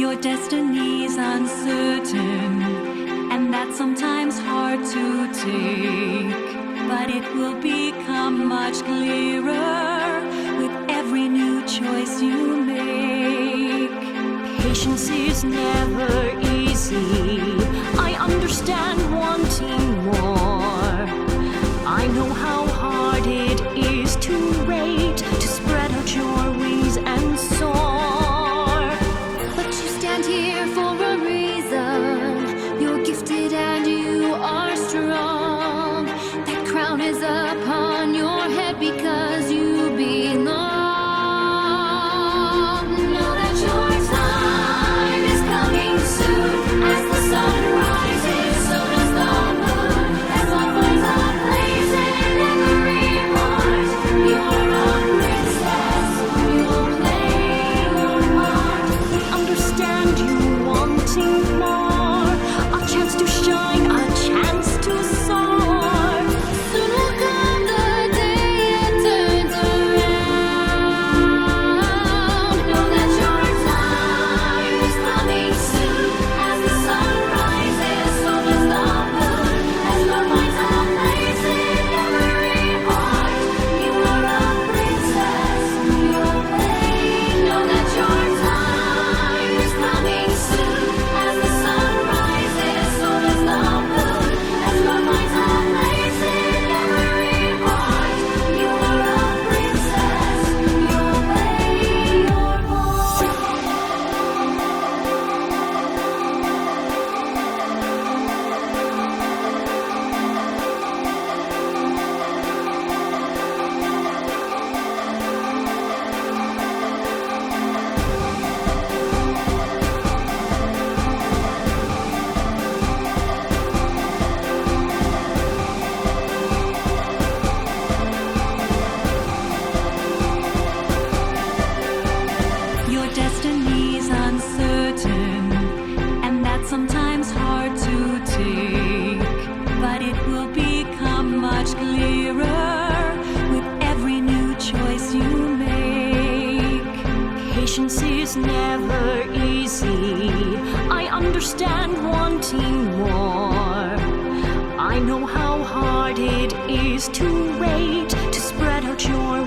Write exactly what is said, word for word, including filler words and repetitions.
Your destiny's uncertain, and that's sometimes hard to take. But it will become much clearer with every new choice you make. Patience is never easy. I understand wanting more. I know how hard it is to wait, to spread out your wings and soar. But you stand here for a reason. You're gifted and you are strong. That crown is upon your head because you belong. Know that your time is coming soon. As the sun rises, so does the moon. As love finds a place in every heart, you're a princess. You'll play your part. Understand you wanting more, a chance to shine, a chance to soar. Soon will come the day it turns around. Know that your time is coming soon. As the sun rises, so does the moon. As love finds a place in every heart, you are a princess. You'll play. Know that your time is coming soon. As the sun rises, so does the moon. As love finds a place in every heart, you are a princess. You'll play your part. Your destiny's uncertain, and that's sometimes hard to take. But it will become much clearer with every new choice you make. Patience is never easy. I understand wanting more. I know how hard it is to wait, to spread out your